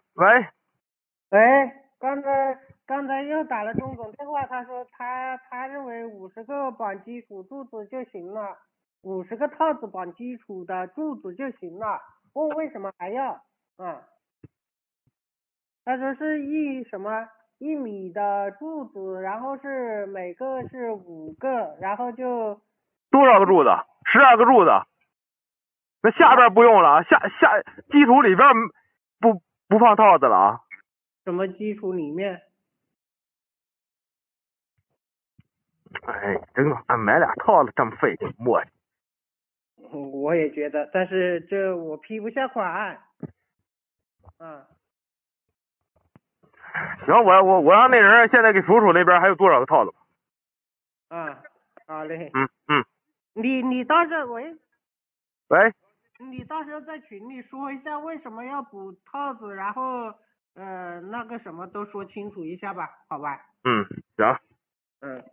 喂， 哎，刚才又打了钟总电话，他说他认为50个绑基础柱子就行了，50个套子绑基础的柱子就行了，问为什么还要？他说是1米的柱子，然后是每个是5个，然后就多少个柱子？12个柱子。那下边不用了，下基础里边不放套子了啊。 什么基础里面？ 哎，真的，俺买俩套子这么费劲，磨叽。 我也觉得，但是这我批不下款。 行，我让那人现在给数数那边还有多少个套子。 好嘞。 嗯。 你到时候喂。 喂。 你到时候在群里说一下为什么要补套子，然后那个什么都说清楚一下吧，好吧？ 行。